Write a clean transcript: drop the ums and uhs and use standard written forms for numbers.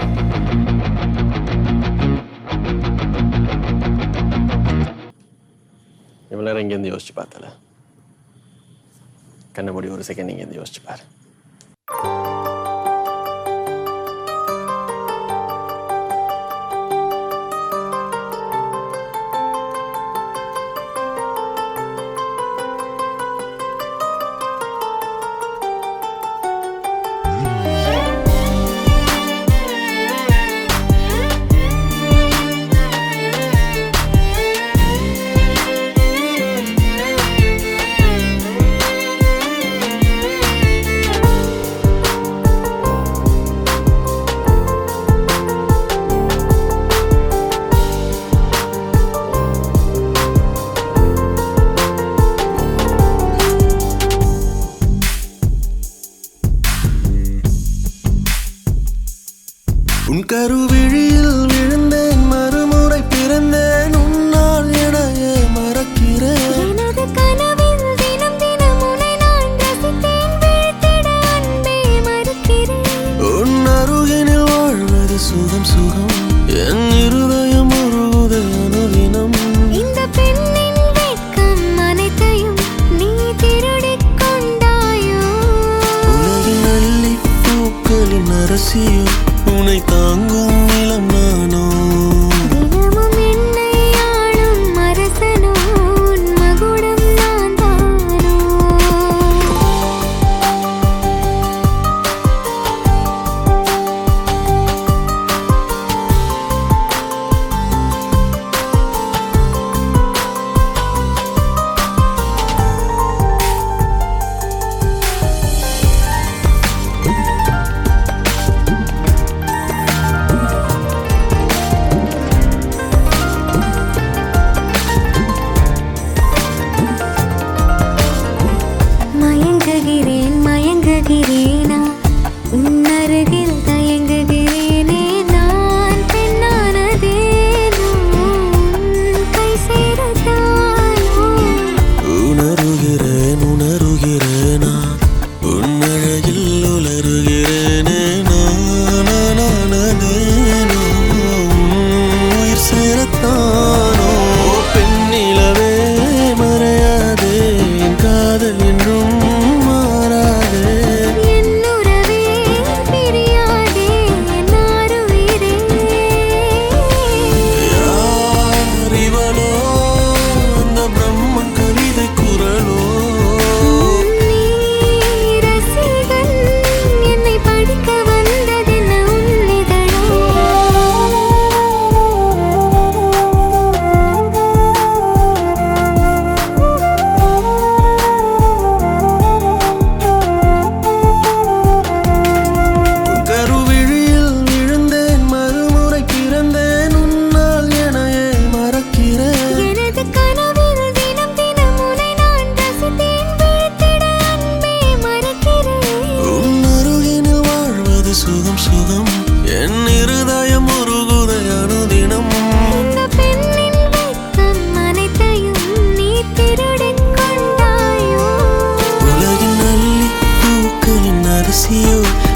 இவ்வளோ நேரம் இங்கேருந்து யோசிச்சு பார்த்தல, கண்ணை மூடி ஒரு செகண்ட் இங்கேருந்து யோசிச்சு பாரு. உன் கருவிழியில் விழுந்தேன், மறுமுறை பிறந்தேன், உன்னால் எனையே மறக்கிறேன். எனது கனவில் தினம் தினம் உன்னை நான் ரசித்தேன், வீழ்த்திட அன்பே மறுக்கிறேன். உன் அருகினில் வாழ்வது சுகம் சுகம், என் இருதயம் உருகுதே அனுதினம். இந்த பெண்ணின் வெட்கம் அனைத்தையும் நீ திருடிக் கொண்டாயோ. உலகின் அள்ளி பூக்களின் அரசியோ, உன்னை தாங்கும் நிலம் நானோ. தினமும் என்னை ஆளும் அரசனோ, உன் மகுடம் நான் தானோ. மயங்குகிறேன் மயங்குகிறேனா, உன் அருகில் தயங்குகிறேனே. நான் பெண்ணானதேனோ, உன் கை சேரத்தானோ. உணருகிறேன் உணருகிறேனா, உன் அழகில் உலருகிறேனே. நானானதேனோ, உயிர் சேரத்தானோ. பெண்ணிலவே மறையாதே, என் காதல் என்றும் மாறாதே. என் உறவே பிரியாதே, என் ஆருயிரே. யார் இவளோ, அந்த பிரம்மன் கவிதை குரலோ. நீ ரசிகன், என்னை படிக்க வந்ததென்ன உன் இதழோ. உன் கருவிழியில் விழுந்தேன், மறுமுறை பிறந்தேன், உன்னால் எனையே மறக்கிறேன். எனது கனவில் தினம் தினம் உன்னை நான் ரசித்தேன், வீழ்த்திட அன்பே மறுக்கிறேன். உன் அருகினில் வாழ்வது சுகம் சுகம், என் இருதயம் உருகுதே அனுதினம். இந்த பெண்ணின் வெட்கம் அனைத்தையும் நீ திருடிக் கொண்டாயோ. உலகின் அள்ளி பூக்களின் அரசியோ,